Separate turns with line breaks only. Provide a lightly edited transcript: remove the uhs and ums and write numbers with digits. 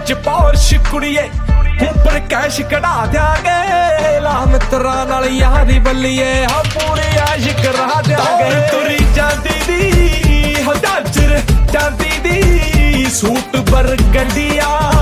ਵਿੱਚ ਪੌਰਸ਼ ਕੁੜੀਏ ਉੱਪਰ ਕੈਸ਼ ਕਢਾ ਦਿਆਂਗੇ ਲਾ ਮਿੱਤਰਾਂ ਨਾਲ ਯਾਰੀ ਬੱਲੀਏ ਹਾਂ ਪੂਰੇ ਆਸ਼ਿਕ ਕਰਾ ਦਿਆਂਗੇ ਤੁਰੀ ਜਾਂਦੀ ਦੀ ਹਜ਼ਾਰ ਜਾਂਦੀ ਦੀ ਸੂਟ ਬਰਗੰਡੀਆਂ